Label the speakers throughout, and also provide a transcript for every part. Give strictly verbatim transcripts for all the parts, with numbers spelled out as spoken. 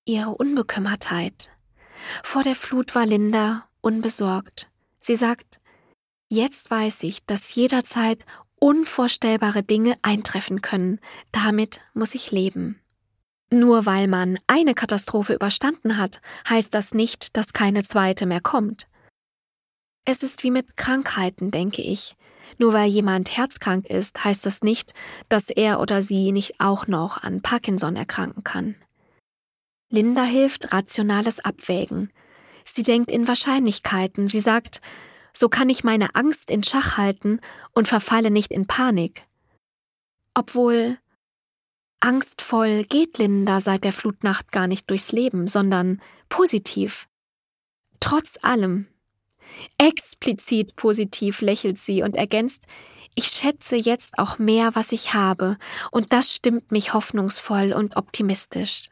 Speaker 1: ihre Unbekümmertheit. Vor der Flut war Linda unbesorgt. Sie sagt, jetzt weiß ich, dass jederzeit unvorstellbare Dinge eintreffen können. Damit muss ich leben. Nur weil man eine Katastrophe überstanden hat, heißt das nicht, dass keine zweite mehr kommt. Es ist wie mit Krankheiten, denke ich. Nur weil jemand herzkrank ist, heißt das nicht, dass er oder sie nicht auch noch an Parkinson erkranken kann. Linda hilft rationales Abwägen. Sie denkt in Wahrscheinlichkeiten. Sie sagt, so kann ich meine Angst in Schach halten und verfalle nicht in Panik. Obwohl angstvoll geht Linda seit der Flutnacht gar nicht durchs Leben, sondern positiv. Trotz allem. Explizit positiv lächelt sie und ergänzt, ich schätze jetzt auch mehr, was ich habe, und das stimmt mich hoffnungsvoll und optimistisch.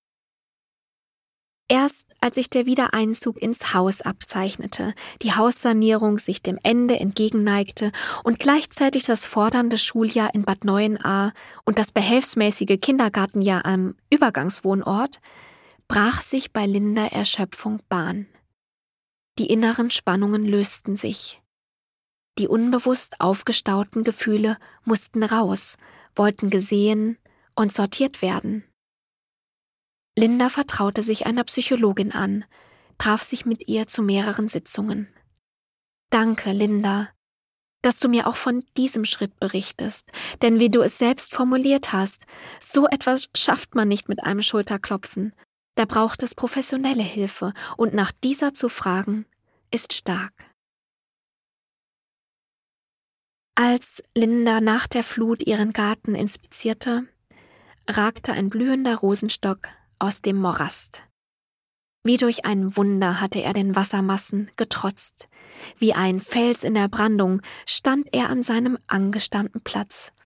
Speaker 1: Erst als sich der Wiedereinzug ins Haus abzeichnete, die Haussanierung sich dem Ende entgegenneigte und gleichzeitig das fordernde Schuljahr in Bad Neuenahr und das behelfsmäßige Kindergartenjahr am Übergangswohnort, brach sich bei Linda Erschöpfung Bahn. Die inneren Spannungen lösten sich. Die unbewusst aufgestauten Gefühle mussten raus, wollten gesehen und sortiert werden. Linda vertraute sich einer Psychologin an, traf sich mit ihr zu mehreren Sitzungen. Danke, Linda, dass du mir auch von diesem Schritt berichtest, denn wie du es selbst formuliert hast, so etwas schafft man nicht mit einem Schulterklopfen. Da braucht es professionelle Hilfe, und nach dieser zu fragen, ist stark. Als Linda nach der Flut ihren Garten inspizierte, ragte ein blühender Rosenstock aus dem Morast. Wie durch ein Wunder hatte er den Wassermassen getrotzt. Wie ein Fels in der Brandung stand er an seinem angestammten Platz,